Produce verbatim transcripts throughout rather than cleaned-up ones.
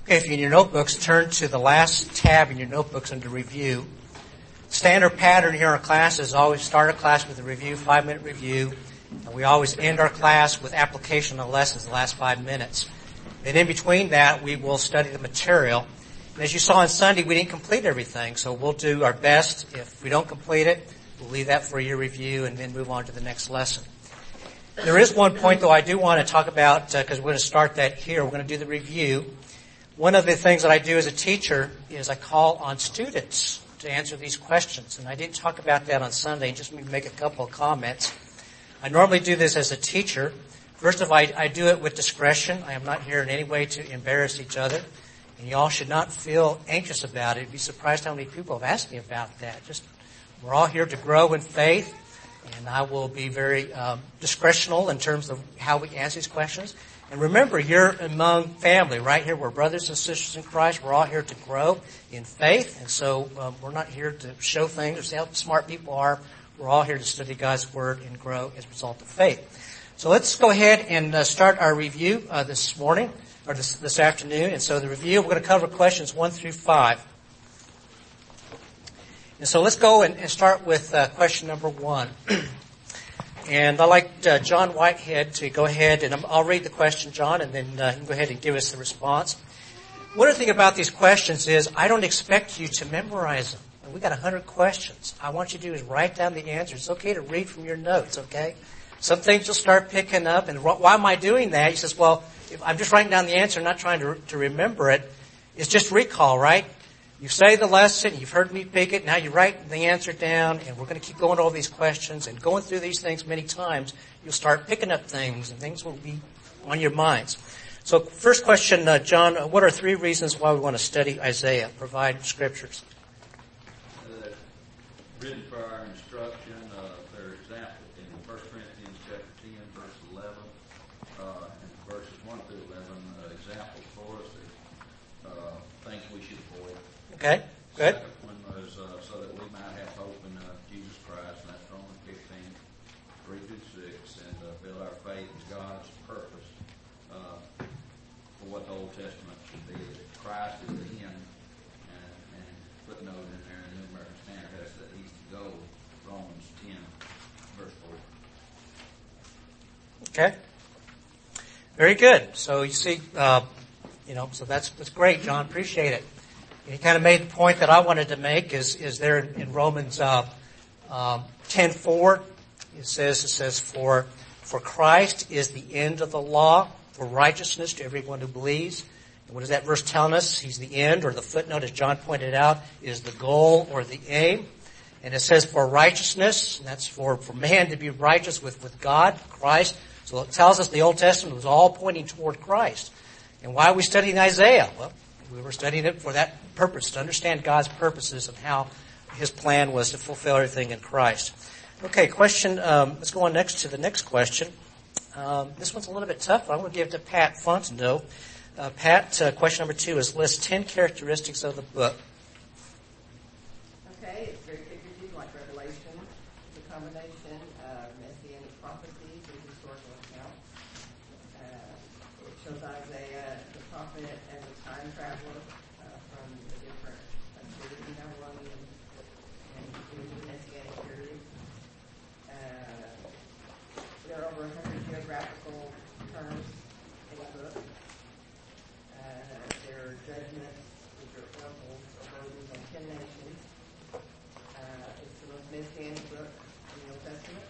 Okay, if you're in your notebooks, turn to the last tab in your notebooks under review. Standard pattern here in our class is always start a class with a review, five-minute review. And we always end our class with application of the lessons, the last five minutes. And in between that, we will study the material. And as you saw on Sunday, we didn't complete everything, so we'll do our best. If we don't complete it, we'll leave that for your review and then move on to the next lesson. There is one point, though, I do want to talk about, because uh, we're going to start that here. We're going to do the review. One of the things that I do as a teacher is I call on students to answer these questions. And I didn't talk about that on Sunday, just make a couple of comments. I normally do this as a teacher. First of all, I, I do it with discretion. I am not here in any way to embarrass each other. And you all should not feel anxious about it. You'd be surprised how many people have asked me about that. Just, we're all here to grow in faith. And I will be very um, discretional in terms of how we answer these questions. And remember, you're among family, right here. We're brothers and sisters in Christ. We're all here to grow in faith. And so um, we're not here to show things or see how smart people are. We're all here to study God's Word and grow as a result of faith. So let's go ahead and uh, start our review uh, this morning, or this, this afternoon. And so the review, we're going to cover questions one through five. And so let's go and, and start with uh, question number one. And I'd like uh, John Whitehead to go ahead, and I'll read the question, John, and then uh, you can go ahead and give us the response. One of the things about these questions is I don't expect you to memorize them. And we've got one hundred questions. I want you to do is write down the answers. It's okay to read from your notes, okay? Some things you'll start picking up, and why am I doing that? He says, well, if I'm just writing down the answer, not trying to, to remember it. It's just recall, right? You say the lesson, you've heard me pick it, now you write the answer down, and we're going to keep going over these questions, and going through these things many times, you'll start picking up things, and things will be on your minds. So first question, uh, John, what are three reasons why we want to study Isaiah? Provide scriptures. Uh, written for our instruction, uh, for example, in First Corinthians chapter ten, verse eleven, uh, and verses one through eleven, uh, examples for us, uh, things we should avoid. Okay, good. The second one was uh, so that we might have hope in uh, Jesus Christ, and that's Romans fifteen, three through six, and uh, build our faith in God's purpose uh, for what the Old Testament should be, that Christ is the end, and, and footnote in there in the New American Standard has that he's to go, Romans ten, verse four. Okay. Very good. So you see, uh, you know, so that's that's great, John. Appreciate it. He kind of made the point that I wanted to make is, is there in Romans uh, um, ten four. It says, it says, for, for Christ is the end of the law for righteousness to everyone who believes. And what is that verse telling us? He's the end, or the footnote, as John pointed out, is the goal or the aim. And it says for righteousness, and that's for, for man to be righteous with, with God, Christ. So it tells us the Old Testament was all pointing toward Christ. And why are we studying Isaiah? Well, we were studying it for that purpose, to understand God's purposes and how His plan was to fulfill everything in Christ. Okay, question, um, let's go on next to the next question. Um, this one's a little bit tough, but I'm going to give it to Pat Fontenot. Uh, Pat, uh, question number two is list ten characteristics of the book. Okay, it's very figurative, like Revelation. It's a combination of messianic prophecies and historical accounts. Uh, it shows Isaiah, the prophet, as a time traveler uh, from the different Assyrian, Babylonian, and the messianic period. Uh, there are over one hundred geographical terms in the book. Uh, there are judgments, which are examples of burdens on ten nations. Uh, it's the most messianic book in the Old Testament.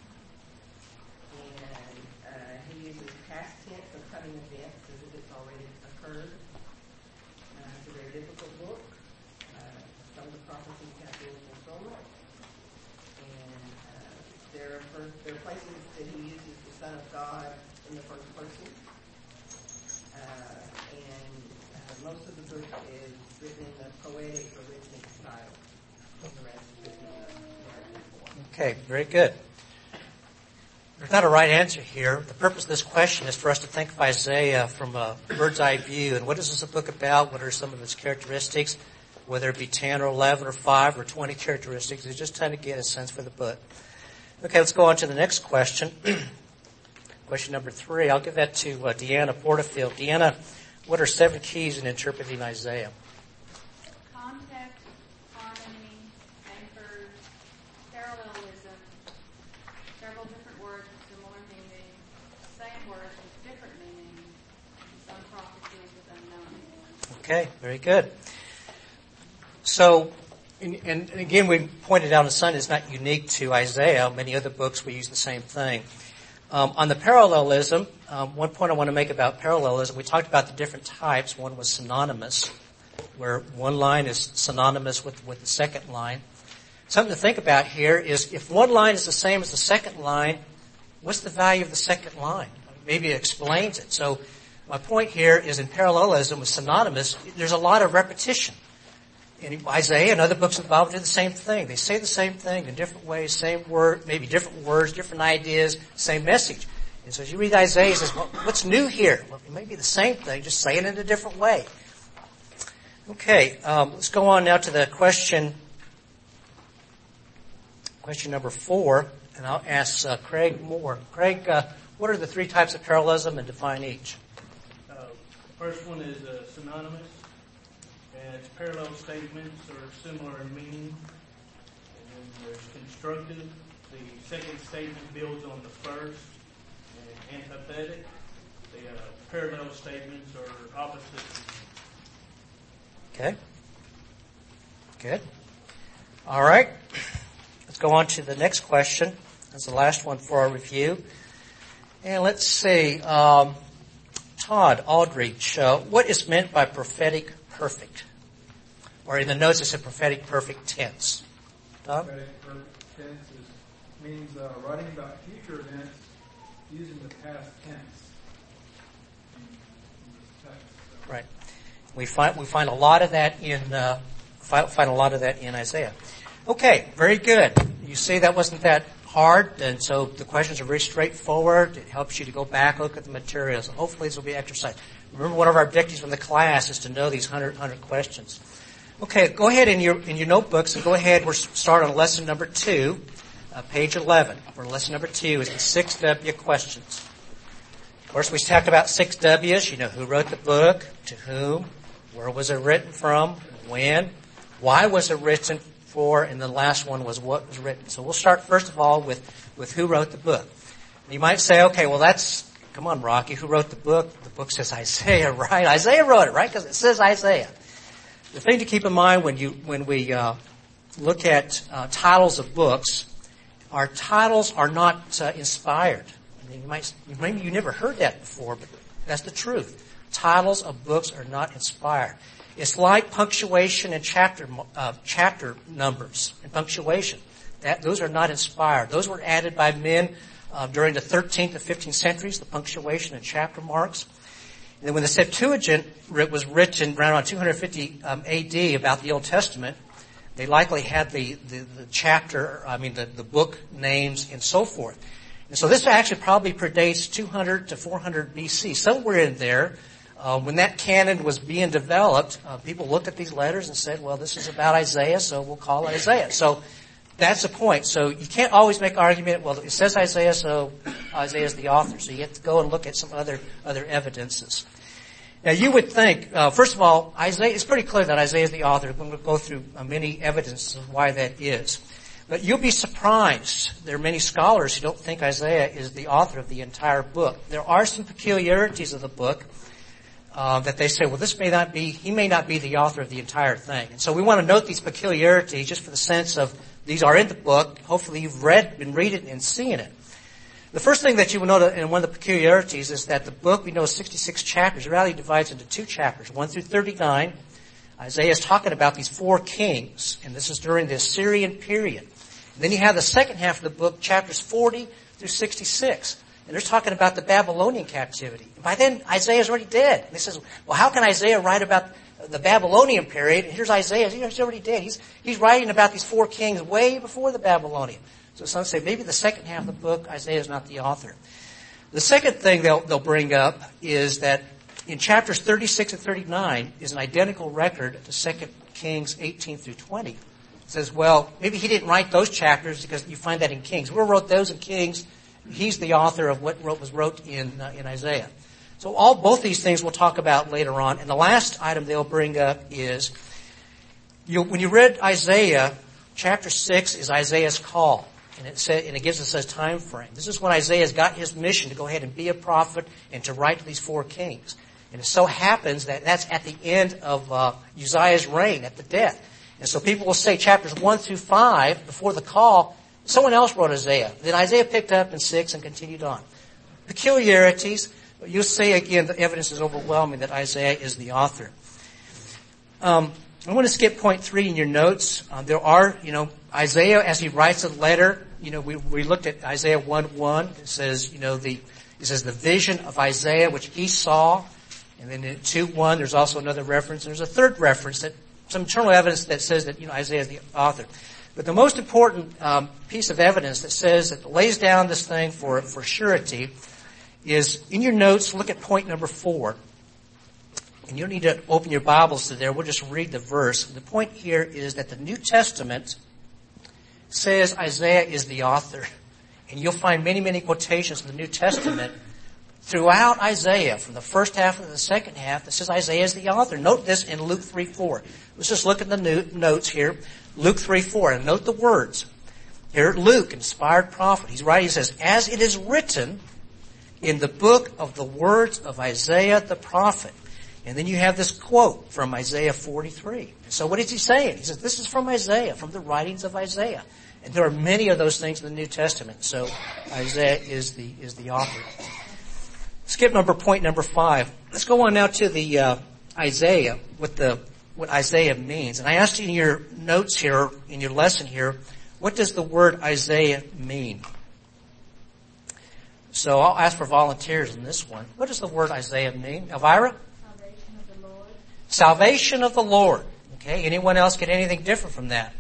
And uh, he uses past tense of coming events as if it's already occurred. Uh, it's a very difficult book. Uh, some of the prophecies have biblical fulfillment. And uh, there, are first, there are places that he uses the Son of God in the first person. Uh, and uh, most of the book is written in the poetic or rhythmic style. The rest is written in the narrative form. Okay, very good. There's not a right answer here. The purpose of this question is for us to think of Isaiah from a bird's eye view. And what is this a book about? What are some of its characteristics? Whether it be ten or eleven or five or twenty characteristics. It's just trying to get a sense for the book. Okay, let's go on to the next question. Question number three. I'll give that to uh, Deanna Porterfield. Deanna, what are seven keys in interpreting Isaiah? Context, harmony, anchors, parallelism, several different words with similar meaning, same words with different meanings, and some prophecies with unknown meanings. Okay, very good. So, and, and again, we pointed out in the Sun it's not unique to Isaiah. Many other books we use the same thing. Um, on the parallelism, um, one point I want to make about parallelism, we talked about the different types. One was synonymous, where one line is synonymous with, with the second line. Something to think about here is if one line is the same as the second line, what's the value of the second line? Maybe it explains it. So my point here is in parallelism with synonymous, there's a lot of repetition. In Isaiah and other books of the Bible do the same thing. They say the same thing in different ways, same word, maybe different words, different ideas, same message. And so as you read Isaiah, it says, well, what's new here? Well, it may be the same thing, just saying it in a different way. Okay, um, let's go on now to the question, question number four, and I'll ask uh, Craig Moore. Craig, uh, what are the three types of parallelism and define each? Uh, first one is uh, synonymous. And its parallel statements are similar in meaning. And then there's constructive. The second statement builds on the first. And antipathetic. The uh, parallel statements are opposite. Okay. Good. All right. Let's go on to the next question. That's the last one for our review. And let's see. Um, Todd Aldrich, uh, what is meant by prophetic perfect? Or in the notes it said prophetic perfect tense. Tom? Prophetic perfect tense is, means uh, writing about future events using the past tense in, in this text. So. Right. We find we find a lot of that in uh, find, find a lot of that in Isaiah. Okay, very good. You see that wasn't that hard, and so the questions are very straightforward. It helps you to go back, look at the materials, and hopefully this will be exercise. Remember, one of our objectives from the class is to know these hundred hundred questions. Okay, go ahead in your in your notebooks and go ahead. We're start on lesson number two, uh, page eleven. For lesson number two is the six W questions. Of course, we talked about six W's. You know, who wrote the book, to whom, where was it written from, when, why was it written for, and the last one was what was written. So we'll start first of all with with who wrote the book. And you might say, okay, well that's come on, Rocky, who wrote the book? The book says Isaiah, right? Isaiah wrote it, right? Because it says Isaiah. The thing to keep in mind when you when we uh, look at uh, titles of books, our titles are not uh, inspired. I mean, you might maybe you never heard that before, but that's the truth. Titles of books are not inspired. It's like punctuation and chapter uh, chapter numbers and punctuation. That those are not inspired. Those were added by men uh, during the thirteenth and fifteenth centuries. The punctuation and chapter marks. And then when the Septuagint was written around two hundred fifty um, A D about the Old Testament, they likely had the, the, the chapter, I mean the, the book names and so forth. And so this actually probably predates two hundred to four hundred B C. Somewhere in there, uh, when that canon was being developed, uh, people looked at these letters and said, well, this is about Isaiah, so we'll call it Isaiah. So that's the point. So you can't always make argument, well, it says Isaiah, so Isaiah is the author. So you have to go and look at some other other evidences. Now you would think, uh, first of all, Isaiah, it's pretty clear that Isaiah is the author. We're going to go through uh, many evidences of why that is. But you'll be surprised. There are many scholars who don't think Isaiah is the author of the entire book. There are some peculiarities of the book uh, that they say, well, this may not be, he may not be the author of the entire thing. And so we want to note these peculiarities just for the sense of these are in the book. Hopefully you've read, been reading it and seeing it. The first thing that you will note in one of the peculiarities is that the book, we know, is sixty-six chapters. It really divides into two chapters, one through thirty-nine. Isaiah is talking about these four kings, and this is during the Assyrian period. And then you have the second half of the book, chapters forty through sixty-six. And they're talking about the Babylonian captivity. And by then, Isaiah's already dead. And they says, well, how can Isaiah write about the Babylonian period? And here's Isaiah. He's already dead. He's, he's writing about these four kings way before the Babylonian. So some say maybe the second half of the book, Isaiah is not the author. The second thing they'll, they'll bring up is that in chapters thirty-six and thirty-nine is an identical record to Second Kings eighteen through twenty. It says, well, maybe he didn't write those chapters because you find that in Kings. We wrote those in Kings. He's the author of what wrote, was wrote in uh, in Isaiah. So all both these things we'll talk about later on. And the last item they'll bring up is, you, when you read Isaiah, chapter six is Isaiah's call. And it said, and it gives us a time frame. This is when Isaiah's got his mission to go ahead and be a prophet and to write to these four kings. And it so happens that that's at the end of uh, Uzziah's reign, at the death. And so people will say chapters one through five, before the call, someone else wrote Isaiah. Then Isaiah picked up in six and continued on. Peculiarities, but you'll see again the evidence is overwhelming that Isaiah is the author. Um, I want to skip point three in your notes. Uh, there are, you know, Isaiah, as he writes a letter, you know, we, we looked at Isaiah one one. It says, you know, the, it says the vision of Isaiah, which he saw. And then in two one, there's also another reference. There's a third reference, that some internal evidence that says that, you know, Isaiah is the author. But the most important um, piece of evidence that says, that lays down this thing for, for surety is, in your notes, look at point number four. And you don't need to open your Bibles to there. We'll just read the verse. The point here is that the New Testament says Isaiah is the author. And you'll find many, many quotations in the New Testament throughout Isaiah, from the first half to the second half, that says Isaiah is the author. Note this in Luke three four. Let's just look at the new notes here. Luke three four, and note the words. Here, Luke, inspired prophet, he's writing, he says, as it is written in the book of the words of Isaiah the prophet. And then you have this quote from Isaiah forty-three. So what is he saying? He says, this is from Isaiah, from the writings of Isaiah. And there are many of those things in the New Testament. So Isaiah is the, is the author. Skip number point number five. Let's go on now to the, uh, Isaiah, what the, what Isaiah means. And I asked you in your notes here, in your lesson here, what does the word Isaiah mean? So I'll ask for volunteers in this one. What does the word Isaiah mean? Elvira? Salvation of the Lord. Salvation of the Lord. Okay, anyone else get anything different from that?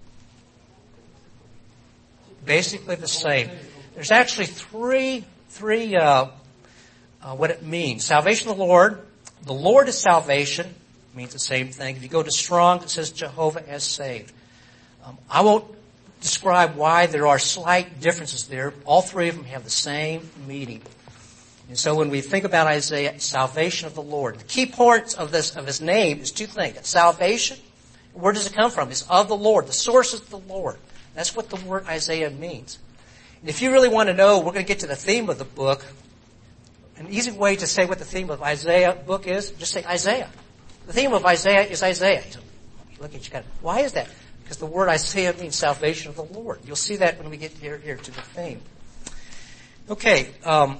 Basically the same. There's actually three, three, uh, uh, what it means. Salvation of the Lord. The Lord is salvation. It means the same thing. If you go to Strong's, it says Jehovah has saved. Um, I won't describe why there are slight differences there. All three of them have the same meaning. And so when we think about Isaiah, salvation of the Lord, the key points of this, of his name is two things. It's salvation. Where does it come from? It's of the Lord. The source is the Lord. That's what the word Isaiah means. And if you really want to know, we're going to get to the theme of the book. An easy way to say what the theme of Isaiah book is, just say Isaiah. The theme of Isaiah is Isaiah. You look at you, kind of, why is that? Because the word Isaiah means salvation of the Lord. You'll see that when we get here, here to the theme. Okay, um,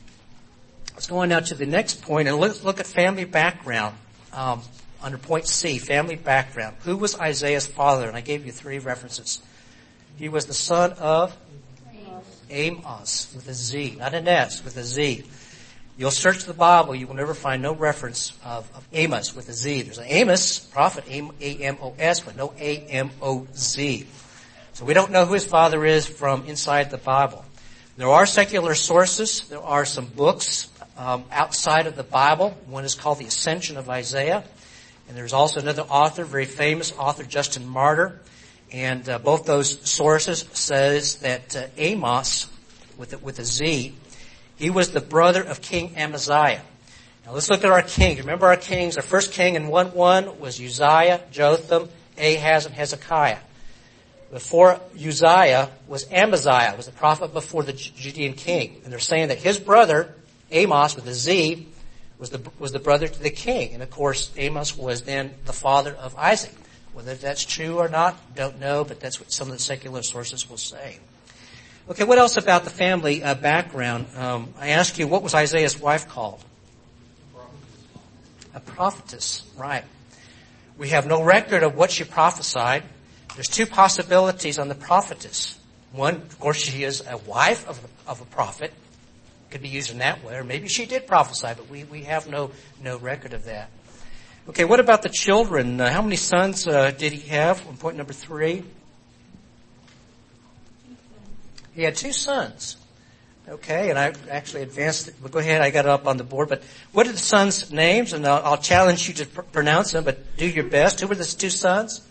let's go on now to the next point, and let's look at family background. Um, under point C, family background. Who was Isaiah's father? And I gave you three references. He was the son of Amos, Amos with a Z, not an S, with a Z. You'll search the Bible, you will never find no reference of, of Amos with a Z. There's an Amos, prophet, A M O S, but no A M O Z. So we don't know who his father is from inside the Bible. There are secular sources. There are some books um, outside of the Bible. One is called The Ascension of Isaiah. And there's also another author, very famous author, Justin Martyr. And uh, both those sources says that uh, Amos, with a, with a Z, he was the brother of King Amaziah. Now let's look at our kings. Remember our kings. Our first king in one one was Uzziah, Jotham, Ahaz, and Hezekiah. Before Uzziah was Amaziah, was the prophet before the Judean king. And they're saying that his brother, Amos with a Z, was the, was the brother to the king. And of course, Amos was then the father of Isaac. Whether that's true or not, don't know, but that's what some of the secular sources will say. Okay, what else about the family uh, background? Um, I asked you, what was Isaiah's wife called? A prophetess, right. We have no record of what she prophesied. There's two possibilities on the prophetess. One, of course, she is a wife of, of a prophet. Could be used in that way, or maybe she did prophesy, but we, we have no, no record of that. Okay, what about the children? Uh, how many sons uh, did he have? On point number three. He had two sons. Okay, and I actually advanced it. Well, go ahead, I got it up on the board. But what are the sons' names? And I'll, I'll challenge you to pr- pronounce them, but do your best. Who were the two sons?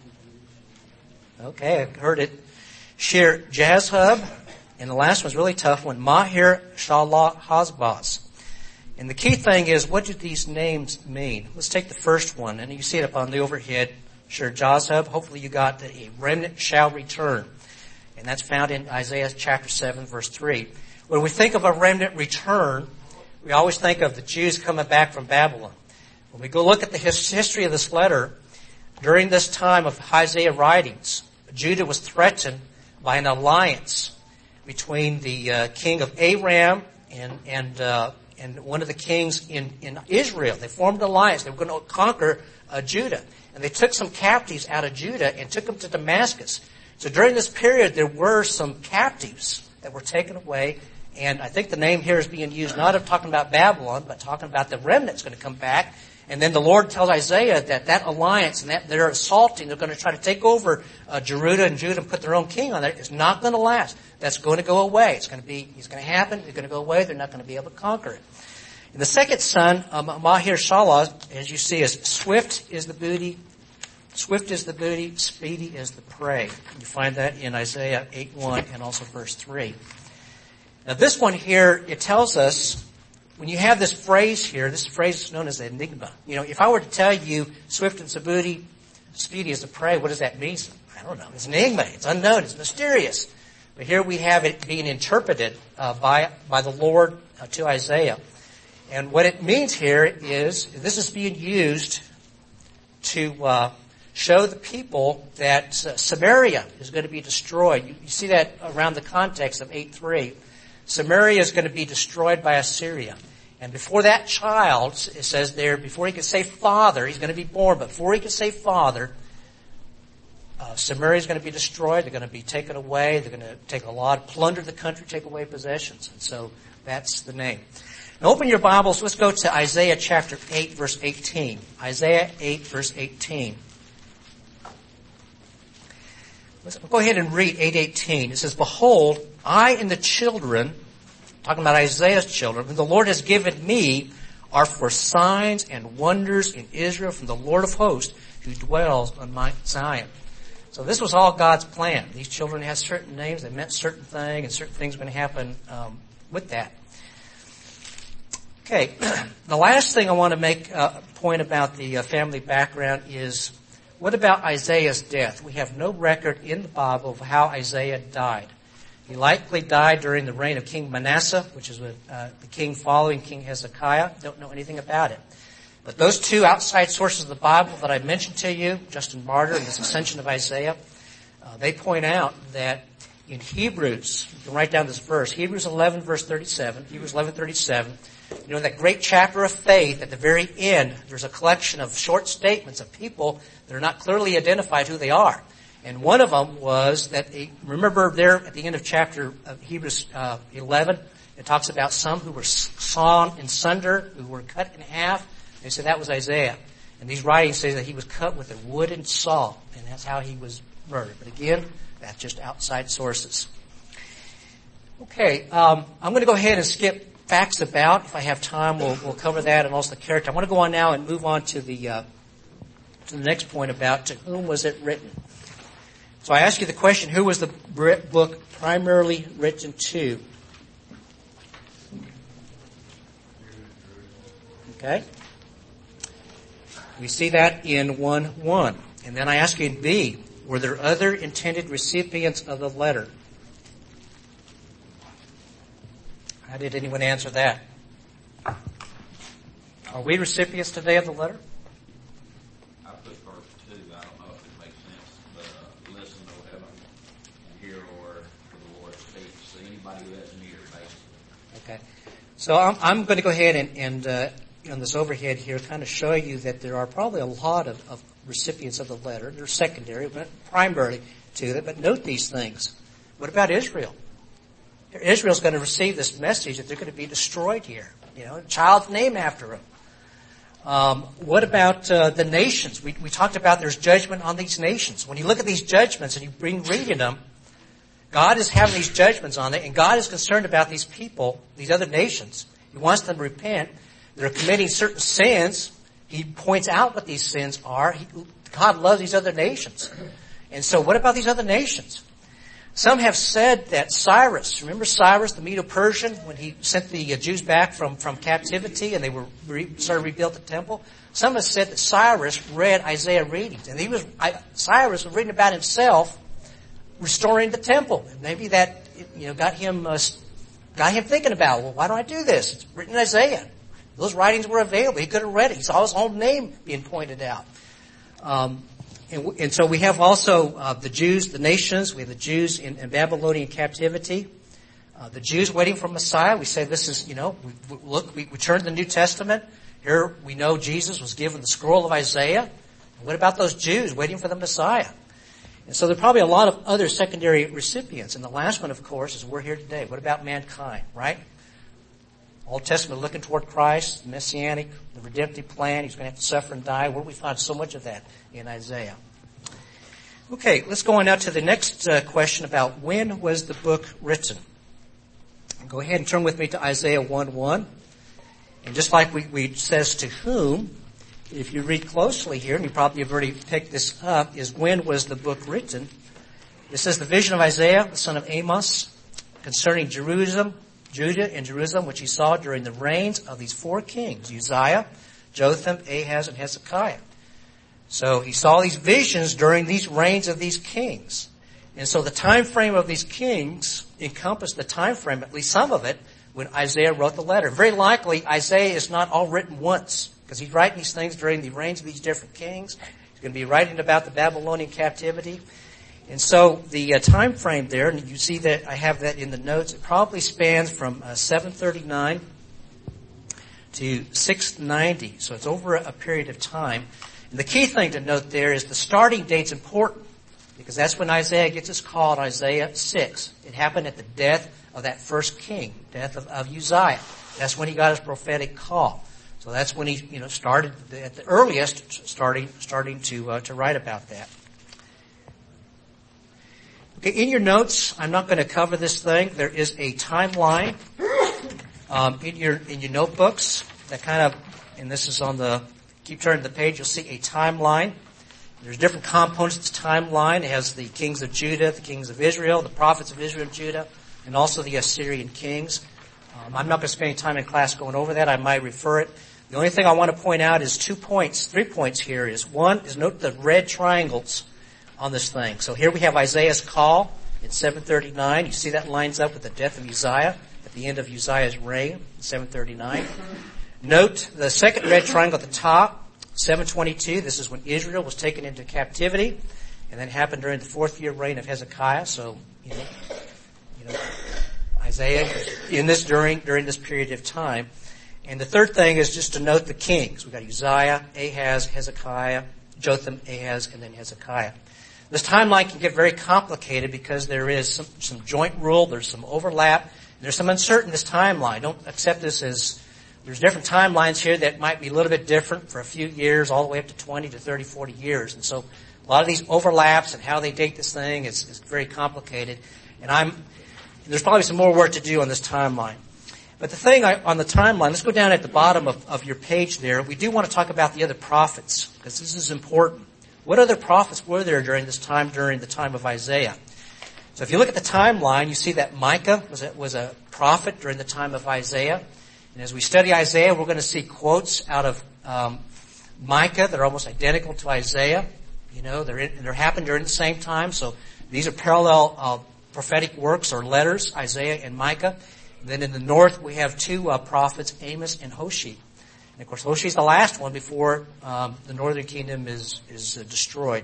Okay, I heard it. Shear Jazhub. And the last one's really tough one. Mahir Shalal Hazbaz. And the key thing is, what do these names mean? Let's take the first one, and you see it up on the overhead. Sure, Jozhub. Hopefully you got that a remnant shall return. And that's found in Isaiah chapter seven, verse three. When we think of a remnant return, we always think of the Jews coming back from Babylon. When we go look at the his- history of this letter, during this time of Isaiah writings, Judah was threatened by an alliance between the uh, king of Aram and and uh, and one of the kings in, in Israel. They formed an alliance. They were going to conquer uh, Judah. And they took some captives out of Judah and took them to Damascus. So during this period, there were some captives that were taken away. And I think the name here is being used not of talking about Babylon, but talking about the remnant's going to come back. And then the Lord tells Isaiah that that alliance and that they're assaulting, they're going to try to take over uh, Jerusalem and Judah and put their own king on there. It's not going to last. That's going to go away. It's going to be, it's going to happen. They're going to go away. They're not going to be able to conquer it. And the second son, um, Mahir Shalal, as you see, is swift is the booty, swift is the booty, speedy is the prey. You find that in Isaiah eight one and also verse three. Now this one here, it tells us, when you have this phrase here, this phrase is known as an enigma. You know, if I were to tell you swift is the booty, speedy is the prey, what does that mean? I don't know. It's an enigma. It's unknown. It's mysterious. But here we have it being interpreted uh, by by the Lord uh, to Isaiah. And what it means here is, this is being used to uh, show the people that uh, Samaria is going to be destroyed. You, you see that around the context of eight three. Samaria is going to be destroyed by Assyria. And before that child, it says there, before he could say father, he's going to be born, but before he could say father, uh, Samaria is going to be destroyed. They're going to be taken away. They're going to take a lot, plunder the country, take away possessions. And so that's the name. Now open your Bibles. Let's go to Isaiah chapter eight, verse eighteen. Isaiah eight, verse eighteen. Let's go ahead and read eight eighteen. It says, "Behold, I and the children," talking about Isaiah's children, "whom the Lord has given me, are for signs and wonders in Israel from the Lord of hosts, who dwells on Mount Zion." So this was all God's plan. These children had certain names that meant certain things, and certain things were going to happen um, with that. Okay, the last thing I want to make a point about the uh, family background is, what about Isaiah's death? We have no record in the Bible of how Isaiah died. He likely died during the reign of King Manasseh, which is uh, the king following King Hezekiah. Don't know anything about it. But those two outside sources of the Bible that I mentioned to you, Justin Martyr and this Ascension of Isaiah, uh, they point out that in Hebrews, you can write down this verse, Hebrews eleven, verse thirty-seven, Hebrews eleven, thirty-seven, you know, that great chapter of faith, at the very end, there's a collection of short statements of people that are not clearly identified who they are. And one of them was that, remember there at the end of chapter of Hebrews uh, eleven, it talks about some who were sawn in sunder, who were cut in half. They said that was Isaiah. And these writings say that he was cut with a wooden saw, and that's how he was murdered. But again, that's just outside sources. Okay, um, I'm going to go ahead and skip facts about. If I have time, we'll, we'll cover that, and also the character. I want to go on now and move on to the uh, to the next point about to whom was it written. So I ask you the question, who was the book primarily written to? Okay. We see that in one one. And then I ask you in B, were there other intended recipients of the letter? How did anyone answer that? Are we recipients today of the letter? I put verse two. I don't know if it makes sense, but uh, listen, O heaven, and hear, Lord, for the Lord speaks. So anybody who has an ear, basically. Okay. So I'm, I'm going to go ahead and, and uh, on this overhead here, kind of show you that there are probably a lot of, of recipients of the letter. They're secondary, but primarily to it. But note these things. What about Israel? Israel's going to receive this message that they're going to be destroyed here. You know, a child's named after them. Um, what about uh, the nations? We, we talked about there's judgment on these nations. When you look at these judgments and you bring reading them, God is having these judgments on it, and God is concerned about these people, these other nations. He wants them to repent. They're committing certain sins. He points out what these sins are. He, God loves these other nations. And so what about these other nations? Some have said that Cyrus, remember Cyrus, the Medo-Persian, when he sent the uh, Jews back from, from captivity and they were re- started to rebuild the temple? Some have said that Cyrus read Isaiah readings, and he was I, Cyrus was reading about himself restoring the temple. And maybe that you know got him uh, got him thinking about, well, why don't I do this? It's written in Isaiah. Those writings were available. He could have read it. He saw his own name being pointed out. Um, And, and so we have also uh, the Jews, the nations. We have the Jews in, in Babylonian captivity. Uh, the Jews waiting for Messiah. We say this is, you know, we, we look, we, we turn to the New Testament. Here we know Jesus was given the scroll of Isaiah. And what about those Jews waiting for the Messiah? And so there are probably a lot of other secondary recipients. And the last one, of course, is we're here today. What about mankind, right? Old Testament looking toward Christ, the Messianic, the redemptive plan. He's going to have to suffer and die. Where do we find so much of that in Isaiah? Okay, let's go on now to the next uh, question about when was the book written. Go ahead and turn with me to Isaiah one one. And just like we, we says to whom, if you read closely here, and you probably have already picked this up, is when was the book written. It says the vision of Isaiah, the son of Amos, concerning Jerusalem, Judah and Jerusalem, which he saw during the reigns of these four kings, Uzziah, Jotham, Ahaz, and Hezekiah. So he saw these visions during these reigns of these kings. And so the time frame of these kings encompassed the time frame, at least some of it, when Isaiah wrote the letter. Very likely, Isaiah is not all written once, because he's writing these things during the reigns of these different kings. He's going to be writing about the Babylonian captivity. And so the uh, time frame there, and you see that I have that in the notes, it probably spans from uh, seven thirty-nine to six ninety. So it's over a period of time. And the key thing to note there is the starting date's important, because that's when Isaiah gets his call in Isaiah six. It happened at the death of that first king, death of, of Uzziah. That's when he got his prophetic call. So that's when he, you know, started at the earliest, starting starting to uh, to write about that. Okay, in your notes, I'm not going to cover this thing. There is a timeline um, in your in your notebooks that kind of, and this is on the, keep turning the page, you'll see a timeline. There's different components of the timeline. It has the kings of Judah, the kings of Israel, the prophets of Israel and Judah, and also the Assyrian kings. Um, I'm not going to spend any time in class going over that. I might refer it. The only thing I want to point out is two points, three points here is, one is note the red triangles on this thing. So here we have Isaiah's call in seven thirty-nine. You see that lines up with the death of Uzziah at the end of Uzziah's reign in seven thirty-nine. Note the second red triangle at the top, seven twenty-two. This is when Israel was taken into captivity, and that happened during the fourth year reign of Hezekiah. So, you know, you know, Isaiah in this during during this period of time. And the third thing is just to note the kings. We've got Uzziah, Ahaz, Hezekiah, Jotham, Ahaz, and then Hezekiah. This timeline can get very complicated because there is some, some joint rule, there's some overlap, and there's some uncertainty in this timeline. Don't accept this as, there's different timelines here that might be a little bit different for a few years, all the way up to twenty to thirty, forty years. And so a lot of these overlaps and how they date this thing is, is very complicated. And I'm, there's probably some more work to do on this timeline. But the thing I, on the timeline, let's go down at the bottom of, of your page there. We do want to talk about the other prophets, because this is important. What other prophets were there during this time, during the time of Isaiah? So if you look at the timeline, you see that Micah was a, was a prophet during the time of Isaiah. And as we study Isaiah, we're going to see quotes out of um, Micah that are almost identical to Isaiah. You know, they're in, they're happened during the same time. So these are parallel uh, prophetic works or letters, Isaiah and Micah. And then in the north, we have two uh, prophets, Amos and Hoshea. And of course, Hoshea's the last one before um, the northern kingdom is is uh, destroyed.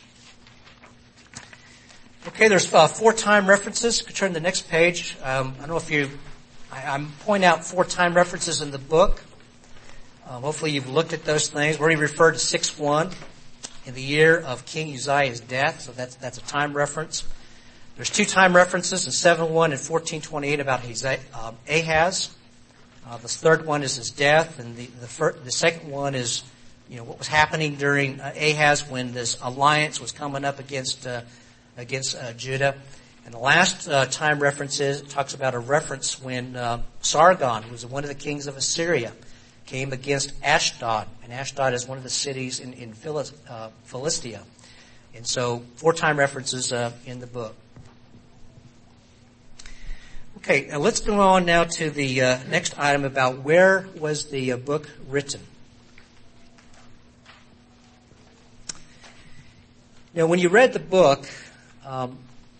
Okay, there's uh, four time references. Could turn to the next page. Um, I don't know if you, I, I'm pointing out four time references in the book. Um, hopefully, you've looked at those things. We already referred to six one in the year of King Uzziah's death, so that's that's a time reference. There's two time references in seven one and fourteen twenty-eight about Ahaz. Uh, the third one is his death, and the the, first, the second one is, you know, what was happening during uh, Ahaz when this alliance was coming up against uh, against uh, Judah. And the last uh, time reference is, it talks about a reference when uh, Sargon, who was one of the kings of Assyria, came against Ashdod, and Ashdod is one of the cities in in Philis, uh, Philistia. And so, four time references uh, in the book. Okay, now let's go on now to the uh, next item about where was the uh, book written. Now, when you read the book, um,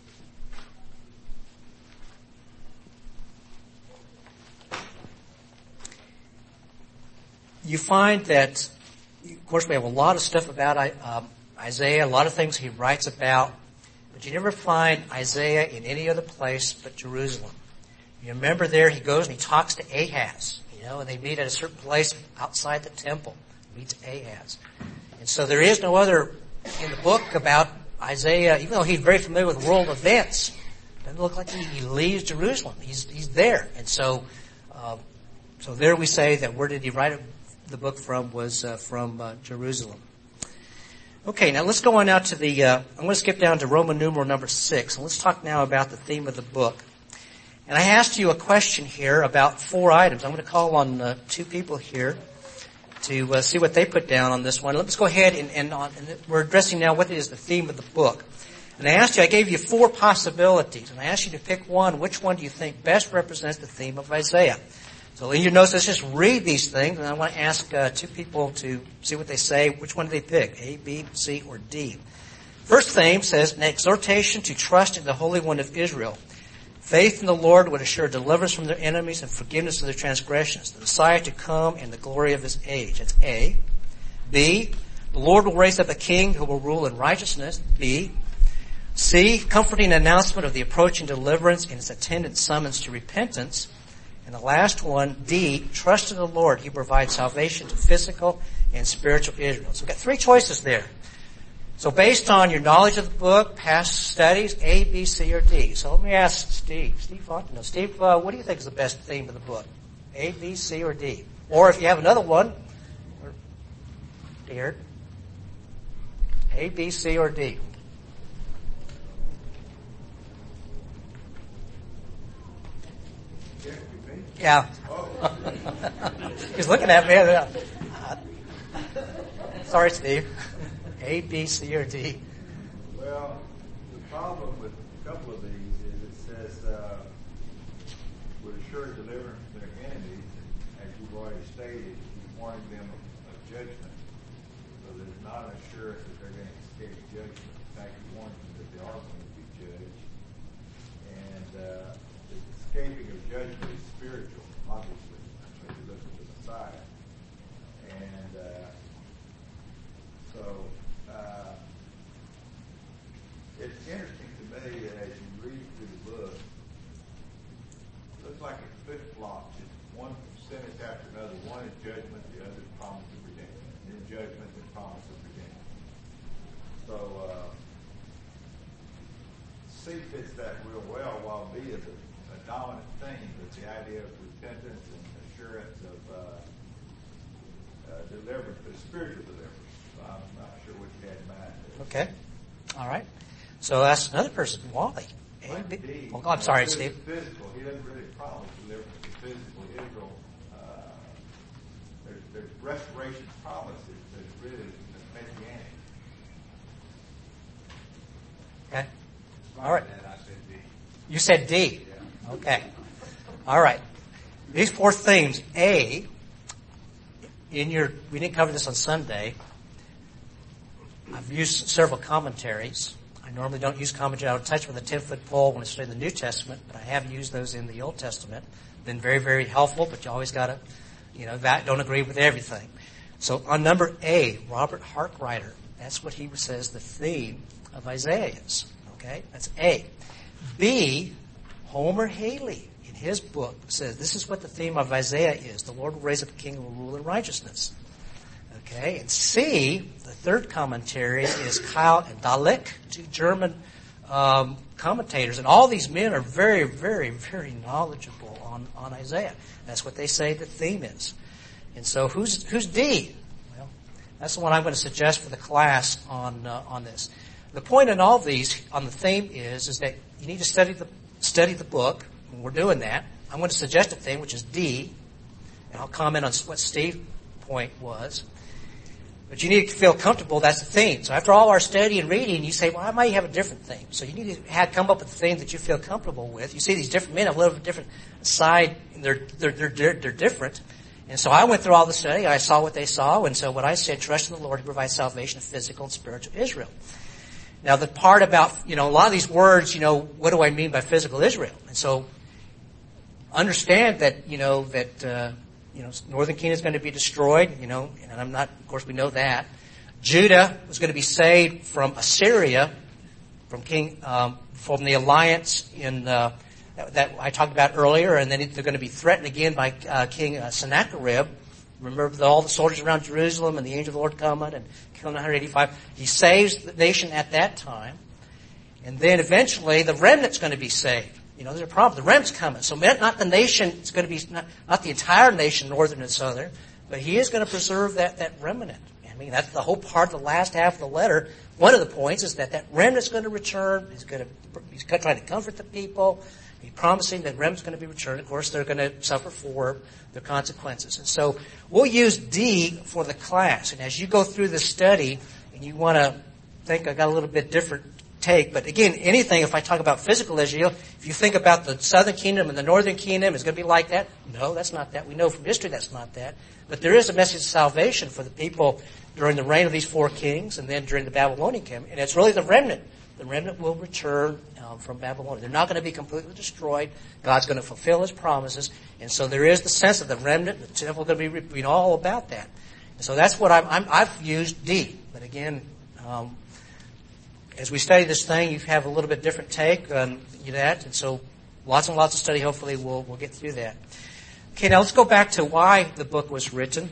you find that, of course, we have a lot of stuff about um, Isaiah, a lot of things he writes about, but you never find Isaiah in any other place but Jerusalem. You remember there he goes and he talks to Ahaz, you know, and they meet at a certain place outside the temple. He meets Ahaz. And so there is no other in the book about Isaiah, even though he's very familiar with world events. It doesn't look like he, he leaves Jerusalem. He's he's there. And so uh, so there we say that where did he write the book from was uh, from uh, Jerusalem. Okay, now let's go on now to the, uh, I'm going to skip down to Roman numeral number six, and let's talk now about the theme of the book. And I asked you a question here about four items. I'm going to call on uh, two people here to uh, see what they put down on this one. Let's go ahead and, and, on, and we're addressing now what is the theme of the book. And I asked you, I gave you four possibilities, and I asked you to pick one. Which one do you think best represents the theme of Isaiah? So in your notes, let's just read these things, and I want to ask uh, two people to see what they say. Which one do they pick? A, B, C, or D? First theme says, an exhortation to trust in the Holy One of Israel. Faith in the Lord would assure deliverance from their enemies and forgiveness of their transgressions. The Messiah to come in the glory of his age. That's A. B, the Lord will raise up a king who will rule in righteousness. B. C, comforting announcement of the approaching deliverance and its attendant summons to repentance. And the last one, D, trust in the Lord. He provides salvation to physical and spiritual Israel. So we've got three choices there. So based on your knowledge of the book, past studies, A, B, C, or D. So let me ask Steve. Steve Fontenot. Steve, uh, what do you think is the best theme of the book? A, B, C, or D? Or if you have another one, dear, A, B, C, or D? Yeah. He's looking at me. Uh, sorry, Steve. A, B, C, or D? Well, the problem with a couple of these is it says, uh, would assure deliverance from their enemies. As you've already stated, he's warning them of, of judgment. So there's not an assurance that they're going to escape judgment. In fact, he warns them that they are going to be judged. And uh, the escaping of judgment is spiritual, obviously, when you look at the Messiah. And uh, so uh, it's interesting to me that as you read through the book, it looks like it flip-flops. It's one sentence after another. One is judgment, the other is promise of redemption. Then judgment, then promise of redemption. So uh, C fits that real well, while B is a, a dominant theme, but the idea of repentance and assurance of uh, uh, deliverance, but spiritual deliverance. So I'm not sure what you had in mind there. Okay. All right. So that's another person, Wally. A, Like B. D, Oh, I'm sorry, it's Steve. Physical. He doesn't really promise deliverance to physical Israel. Uh, there's, there's restoration promises, but it's really messianic. Okay. All right. You said D. Okay. All right. These four themes. A, in your, we didn't cover this on Sunday. I've used several commentaries. I normally don't use commentary. I would touch with a ten-foot pole when I study the New Testament, but I have used those in the Old Testament. Been very, very helpful, but you always got to, you know, that don't agree with everything. So on number A, Robert Harkrider, that's what he says the theme of Isaiah is. Okay, that's A. B, Homer Haley, in his book, says this is what the theme of Isaiah is. The Lord will raise up a king who will rule in righteousness. Okay, and C, the third commentary, is Kyle and Dalek, two German um, commentators. And all these men are very, very, very knowledgeable on, on Isaiah. That's what they say the theme is. And so who's who's D? Well, that's the one I'm going to suggest for the class on uh, on this. The point in all these on the theme is is that you need to study the study the book, and we're doing that. I'm going to suggest a theme, which is D, and I'll comment on what Steve's point was. But you need to feel comfortable. That's the theme. So after all our study and reading, you say, well, I might have a different theme. So you need to have, come up with a theme that you feel comfortable with. You see these different men have a little bit different side. They're, they're, they're, they're different. And so I went through all the study. I saw what they saw. And so what I said, trust in the Lord who provides salvation of physical and spiritual Israel. Now the part about, you know, a lot of these words, you know, what do I mean by physical Israel? And so understand that, you know, that, uh, you know, Northern Kingdom is going to be destroyed, you know, and I'm not, of course we know that. Judah was going to be saved from Assyria, from King, um, from the alliance in, uh, that, that I talked about earlier, and then they're going to be threatened again by, uh, King uh, Sennacherib. Remember the, all the soldiers around Jerusalem and the angel of the Lord coming and killing one hundred eighty-five. He saves the nation at that time. And then eventually the remnant's going to be saved. You know, there's a problem. The remnant's coming. So not the nation, it's going to be, not, not the entire nation, northern and southern, but he is going to preserve that, that remnant. I mean, that's the whole part of the last half of the letter. One of the points is that that remnant's going to return. He's going to, he's trying to comfort the people. He's promising that remnant's going to be returned. Of course, they're going to suffer for their consequences. And so we'll use D for the class. And as you go through the study and you want to think, I got a little bit different take, but again, anything, if I talk about physical Israel, if you think about the southern kingdom and the northern kingdom, is going to be like that? No, that's not that. We know from history that's not that. But there is a message of salvation for the people during the reign of these four kings and then during the Babylonian kingdom. And it's really the remnant. The remnant will return um, from Babylon. They're not going to be completely destroyed. God's going to fulfill his promises. And so there is the sense of the remnant. The temple going to be, we know all about that. And so that's what I'm, I'm, I've used D. But again, um, as we study this thing, you have a little bit different take on that. And so lots and lots of study. Hopefully we'll, we'll get through that. Okay, now let's go back to why the book was written.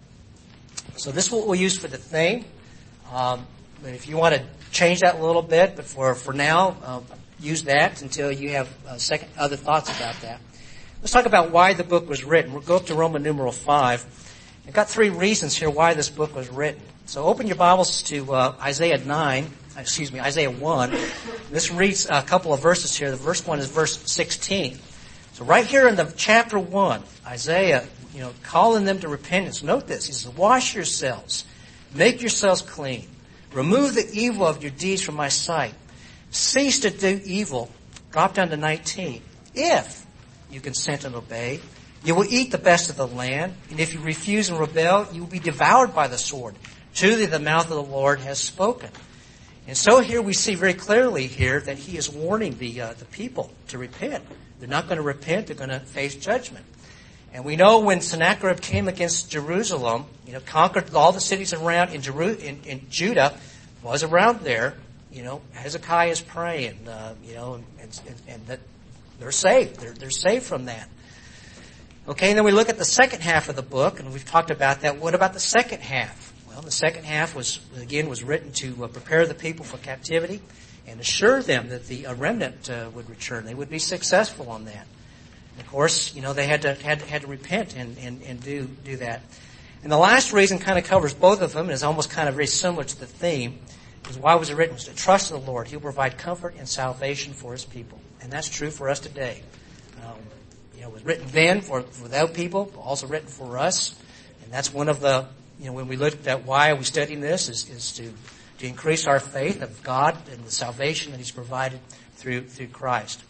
So this is what we'll use for the theme. Um, if you want to change that a little bit, but for, for now, uh, use that until you have uh, second, other thoughts about that. Let's talk about why the book was written. We'll go up to Roman numeral five. I've got three reasons here why this book was written. So open your Bibles to uh, Isaiah nine, excuse me, Isaiah one. This reads a couple of verses here. The first one is verse sixteen. So right here in the chapter one, Isaiah, you know, calling them to repentance. Note this. He says, wash yourselves. Make yourselves clean. Remove the evil of your deeds from my sight. Cease to do evil. Drop down to nineteen. If you consent and obey, you will eat the best of the land. And if you refuse and rebel, you will be devoured by the sword. Truly the mouth of the Lord has spoken. And so here we see very clearly here that he is warning the uh, the people to repent. They're not going to repent. They're going to face judgment. And we know when Sennacherib came against Jerusalem, you know, conquered all the cities around in, Jeru- in, in Judah, was around there, you know, Hezekiah is praying, uh, you know, and, and, and that they're saved. They're, they're saved from that. Okay, and then we look at the second half of the book, and we've talked about that. What about the second half? Well, the second half was, again, was written to uh, prepare the people for captivity and assure them that the uh, remnant uh, would return. They would be successful on that. Of course, you know, they had to had, had to repent and, and, and do do that. And the last reason kind of covers both of them and is almost kind of very similar to the theme. Is why was it written? It was to trust in the Lord. He'll provide comfort and salvation for his people. And that's true for us today. Um, you know, it was written then for, for those people, but also written for us. And that's one of the, you know, when we looked at why we're studying this is, is to, to increase our faith of God and the salvation that he's provided through through Christ.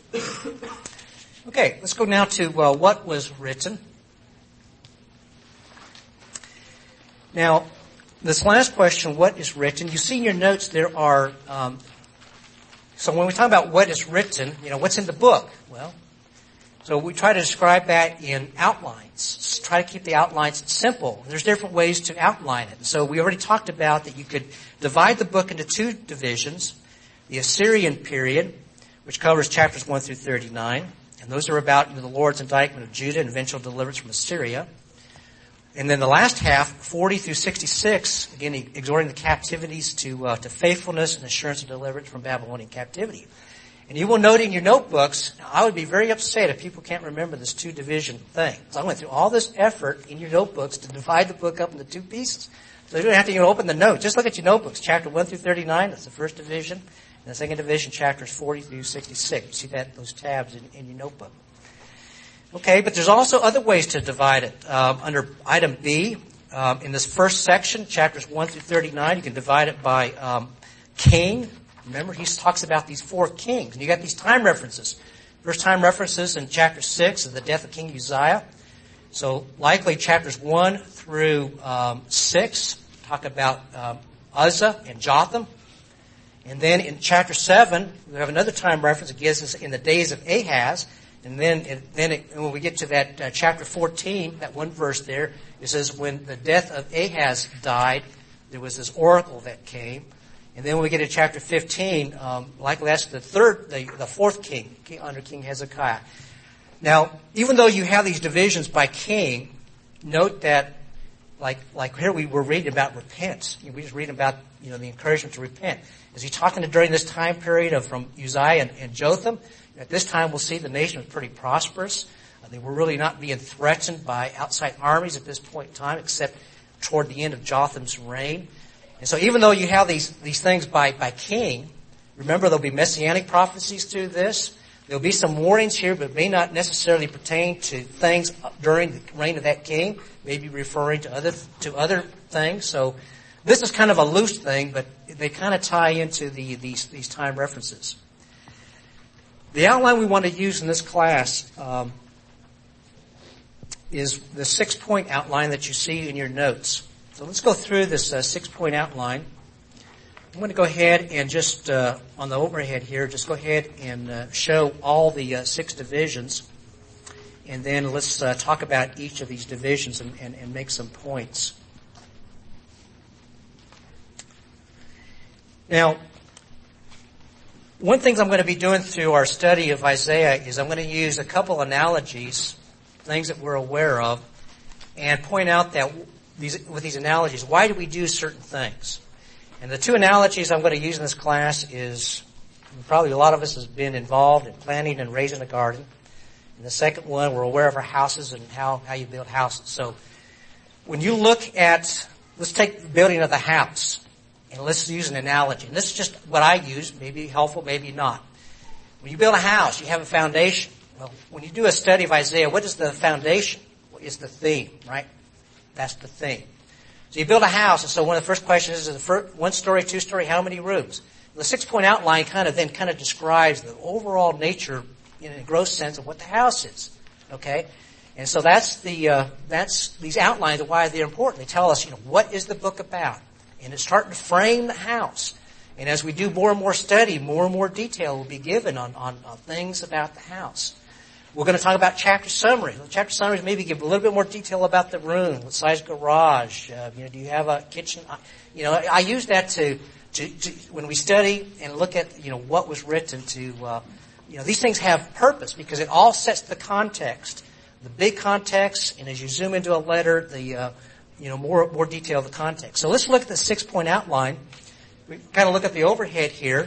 Okay, let's go now to uh, what was written. Now, this last question, what is written? You see in your notes there are, um, so when we talk about what is written, you know, what's in the book? Well, so we try to describe that in outlines. Try to keep the outlines simple. There's different ways to outline it. So we already talked about that you could divide the book into two divisions. The Assyrian period, which covers chapters one through thirty-nine. And those are about you know, the Lord's indictment of Judah and eventual deliverance from Assyria. And then the last half, forty through sixty-six, again, exhorting the captivities to uh, to faithfulness and assurance of deliverance from Babylonian captivity. And you will note in your notebooks, I would be very upset if people can't remember this two-division thing. So I went through all this effort in your notebooks to divide the book up into two pieces. So you don't have to even open the note. Just look at your notebooks. Chapter one through thirty-nine, that's the first division. And the second division, chapters forty through sixty-six. You see that, those tabs in, in your notebook. Okay, but there's also other ways to divide it. Um, under item B, um, in this first section, chapters one through thirty-nine, you can divide it by um, king. Remember, he talks about these four kings. And you got these time references. First time references in chapter six is the death of King Uzziah. So likely chapters one through um, six talk about um, Uzzah and Jotham. And then in chapter seven, we have another time reference. It gives us in the days of Ahaz. And then, it, then it, when we get to that uh, chapter fourteen, that one verse there, it says when the death of Ahaz died, there was this oracle that came. And then when we get to chapter fifteen, um, likely that's the third, the, the fourth king, king under King Hezekiah. Now, even though you have these divisions by king, note that, like like here we were reading about repent. We just reading about you know the encouragement to repent. Is he talking to during this time period of from Uzziah and, and Jotham? At this time, we'll see the nation was pretty prosperous. Uh, they were really not being threatened by outside armies at this point in time, except toward the end of Jotham's reign. And so even though you have these, these things by, by king, remember there'll be messianic prophecies through this. There'll be some warnings here, but may not necessarily pertain to things during the reign of that king, maybe referring to other, to other things. So this is kind of a loose thing, but they kind of tie into the, these, these time references. The outline we want to use in this class, um, is the six-point outline that you see in your notes. So let's go through this uh, six-point outline. I'm going to go ahead and just, uh, on the overhead here, just go ahead and uh, show all the uh, six divisions. And then let's uh, talk about each of these divisions and, and, and make some points. Now, one thing I'm going to be doing through our study of Isaiah is I'm going to use a couple analogies, things that we're aware of, and point out that these, with these analogies, why do we do certain things? And the two analogies I'm going to use in this class is, probably a lot of us has been involved in planting and raising a garden. And the second one, we're aware of our houses and how, how you build houses. So when you look at, let's take the building of the house, and let's use an analogy. And this is just what I use, maybe helpful, maybe not. When you build a house, you have a foundation. Well, when you do a study of Isaiah, what is the foundation? What is the theme, right? That's the theme. So you build a house, and so one of the first questions is, is the first, one story, two story, how many rooms? The six-point outline kind of then kind of describes the overall nature, in a gross sense, of what the house is. Okay? And so that's the, uh, that's, these outlines are why they're important. They tell us, you know, what is the book about? And it's starting to frame the house. And as we do more and more study, more and more detail will be given on, on, on things about the house. We're going to talk about chapter summaries. Well, chapter summaries maybe give a little bit more detail about the room, what size garage, uh, you know, do you have a kitchen? You know, I, I use that to, to, to, when we study and look at, you know, what was written to, uh, you know, these things have purpose because it all sets the context, the big context, and as you zoom into a letter, the, uh, you know, more, more detail of the context. So let's look at the six-point outline. We kind of look at the overhead here.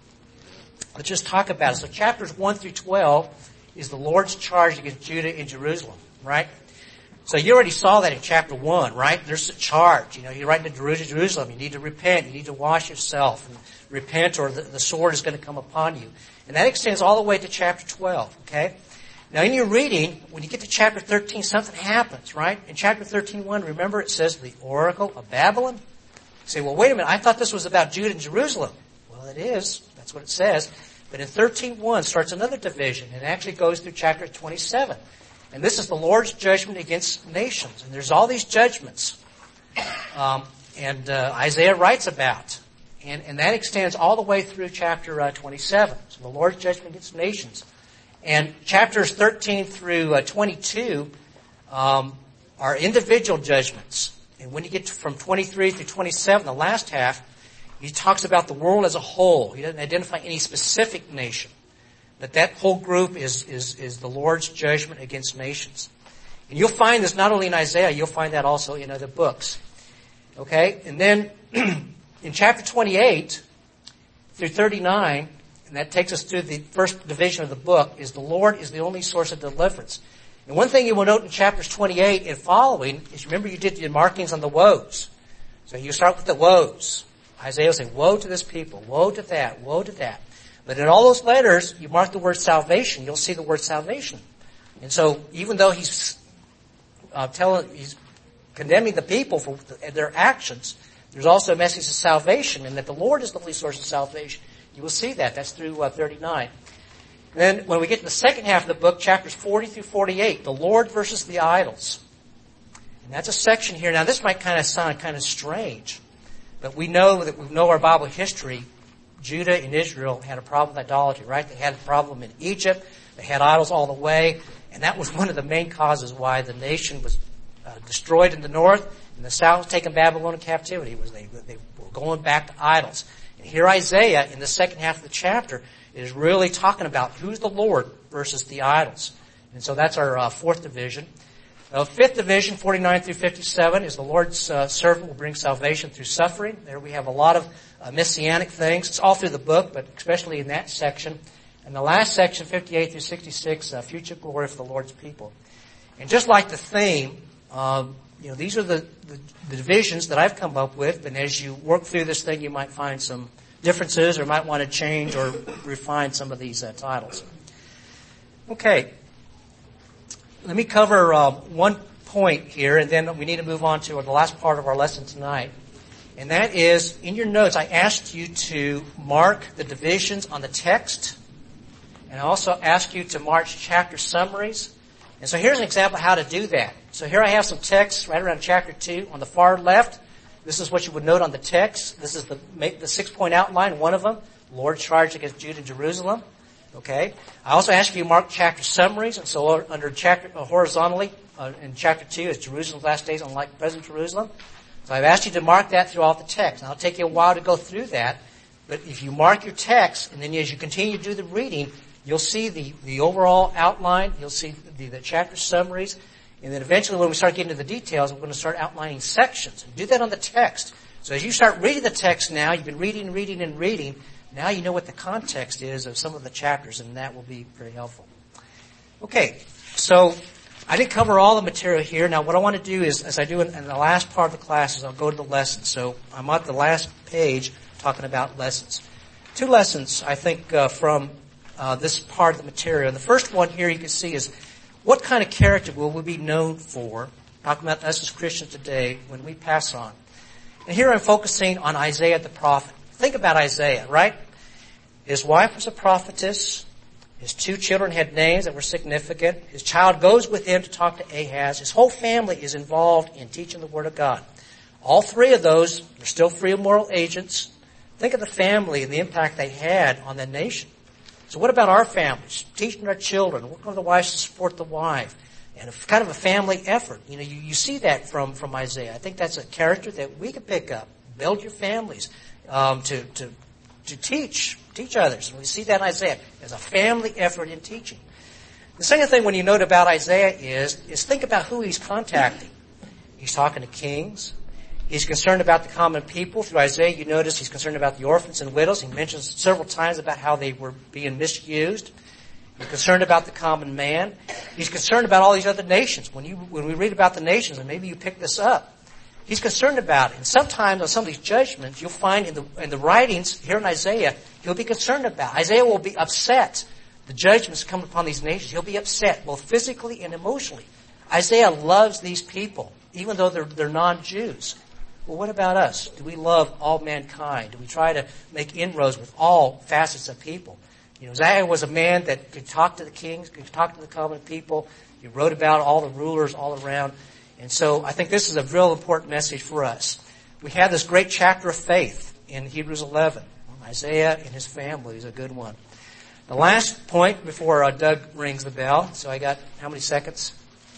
Let's just talk about it. So chapters one through twelve is the Lord's charge against Judah and Jerusalem, right? So you already saw that in chapter one, right? There's a charge. You know, you're writing to Jerusalem. You need to repent. You need to wash yourself and repent or the, the sword is going to come upon you. And that extends all the way to chapter twelve, okay? Now in your reading, when you get to chapter thirteen, something happens, right? In chapter thirteen one, remember it says the oracle of Babylon? You say, well, wait a minute, I thought this was about Judah and Jerusalem. Well, it is. That's what it says. But in thirteen one starts another division, and it actually goes through chapter twenty-seven. And this is the Lord's judgment against nations. And there's all these judgments. Um, and uh, Isaiah writes about. And, and that extends all the way through chapter uh, twenty-seven. So the Lord's judgment against nations. And chapters thirteen through uh, twenty-two um, are individual judgments. And when you get to, from twenty-three through twenty-seven, the last half, he talks about the world as a whole. He doesn't identify any specific nation. But that whole group is, is, is the Lord's judgment against nations. And you'll find this not only in Isaiah, you'll find that also in other books. Okay? And then in chapter twenty-eight through thirty-nine, and that takes us through the first division of the book, is the Lord is the only source of deliverance. And one thing you will note in chapters twenty-eight and following is, remember you did your markings on the woes. So you start with the woes. Isaiah will say, woe to this people, woe to that, woe to that. But in all those letters, you mark the word salvation, you'll see the word salvation. And so even though he's uh, telling, he's condemning the people for their actions, there's also a message of salvation, and that the Lord is the only source of salvation. You will see that. That's through uh, thirty-nine. And then when we get to the second half of the book, chapters forty through forty-eight, the Lord versus the idols. And that's a section here. Now, this might kind of sound kind of strange, but we know that we know our Bible history. Judah and Israel had a problem with idolatry, right? They had a problem in Egypt. They had idols all the way. And that was one of the main causes why the nation was uh, destroyed in the north and the south was taken Babylonian captivity, was they, they were going back to idols. And here Isaiah, in the second half of the chapter, is really talking about who's the Lord versus the idols. And so that's our uh, fourth division. The fifth division, forty-nine through fifty-seven, is the Lord's uh, servant will bring salvation through suffering. There we have a lot of uh, messianic things. It's all through the book, but especially in that section. And the last section, fifty-eight through sixty-six, uh, future glory for the Lord's people. And just like the theme, um, you know, these are the, the, the divisions that I've come up with. And as you work through this thing, you might find some differences or might want to change or refine some of these uh, titles. Okay. Let me cover uh, one point here, and then we need to move on to the last part of our lesson tonight. And that is, in your notes, I asked you to mark the divisions on the text, and I also asked you to mark chapter summaries. And so here's an example of how to do that. So here I have some text right around chapter two. On the far left, this is what you would note on the text. This is the, the six-point outline, one of them, Lord charged against Judah and Jerusalem. Okay. I also asked you to mark chapter summaries, and so under chapter uh, horizontally uh, in chapter two is Jerusalem's last days, unlike present Jerusalem. So I've asked you to mark that throughout the text. Now it'll take you a while to go through that, but if you mark your text, and then as you continue to do the reading, you'll see the the overall outline. You'll see the, the chapter summaries, and then eventually, when we start getting to the details, we're going to start outlining sections. And do that on the text. So as you start reading the text now, you've been reading, reading, and reading. Now you know what the context is of some of the chapters, and that will be very helpful. Okay, so I didn't cover all the material here. Now what I want to do is, as I do in, in the last part of the class, is I'll go to the lessons. So I'm at the last page talking about lessons. Two lessons, I think, uh, from uh, this part of the material. And the first one here you can see is, what kind of character will we be known for, talking about us as Christians today, when we pass on? And here I'm focusing on Isaiah the prophet. Think about Isaiah, right? His wife was a prophetess. His two children had names that were significant. His child goes with him to talk to Ahaz. His whole family is involved in teaching the Word of God. All three of those are still free moral agents. Think of the family and the impact they had on the nation. So what about our families? Teaching our children, working with the wives to support the wife, and a, kind of a family effort. You know, you, you see that from, from Isaiah. I think that's a character that we can pick up. Build your families um, to, to, to teach, teach others. And we see that in Isaiah as a family effort in teaching. The second thing when you note about Isaiah is, is think about who he's contacting. He's talking to kings. He's concerned about the common people. Through Isaiah, you notice he's concerned about the orphans and widows. He mentions several times about how they were being misused. He's concerned about the common man. He's concerned about all these other nations. When you, when we read about the nations, and maybe you pick this up, he's concerned about it. And sometimes on some of these judgments, you'll find in the, in the writings here in Isaiah, he'll be concerned about. Isaiah will be upset. The judgments come upon these nations. He'll be upset, both physically and emotionally. Isaiah loves these people, even though they're, they're non-Jews. Well, what about us? Do we love all mankind? Do we try to make inroads with all facets of people? You know, Isaiah was a man that could talk to the kings, could talk to the common people. He wrote about all the rulers all around. And so I think this is a real important message for us. We have this great chapter of faith in Hebrews eleven. Isaiah and his family is a good one. The last point before uh, Doug rings the bell, so I got how many seconds?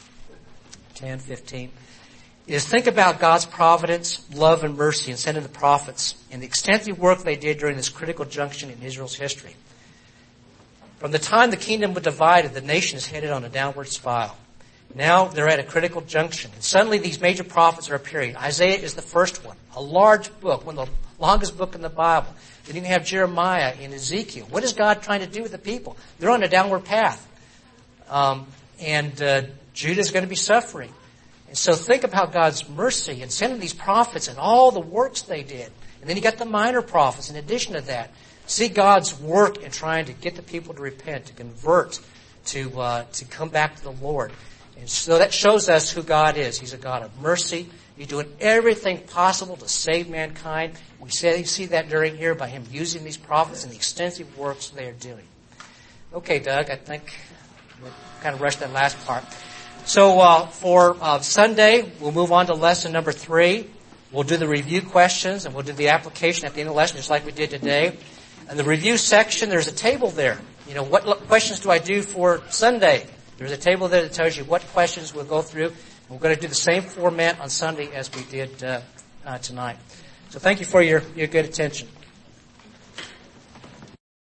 ten, fifteen. Is think about God's providence, love, and mercy in sending the prophets and the extensive work they did during this critical junction in Israel's history. From the time the kingdom was divided, the nation is headed on a downward spiral. Now they're at a critical junction, and suddenly these major prophets are appearing. Isaiah is the first one, a large book, one of the longest book in the Bible. Then you have Jeremiah and Ezekiel. What is God trying to do with the people? They're on a downward path. Um, and uh, Judah's going to be suffering. And so think about God's mercy and sending these prophets and all the works they did. And then you got the minor prophets in addition to that. See God's work in trying to get the people to repent, to convert, to uh, to come back to the Lord. And so that shows us who God is. He's a God of mercy. He's doing everything possible to save mankind. We see that during here by Him using these prophets and the extensive works they are doing. Okay, Doug, I think we kind of rushed that last part. So uh, for uh, Sunday, we'll move on to lesson number three. We'll do the review questions, and we'll do the application at the end of the lesson, just like we did today. In the review section, there's a table there. You know, what questions do I do for Sunday? There's a table there that tells you what questions we'll go through. We're going to do the same format on Sunday as we did uh, uh, tonight. So thank you for your, your good attention.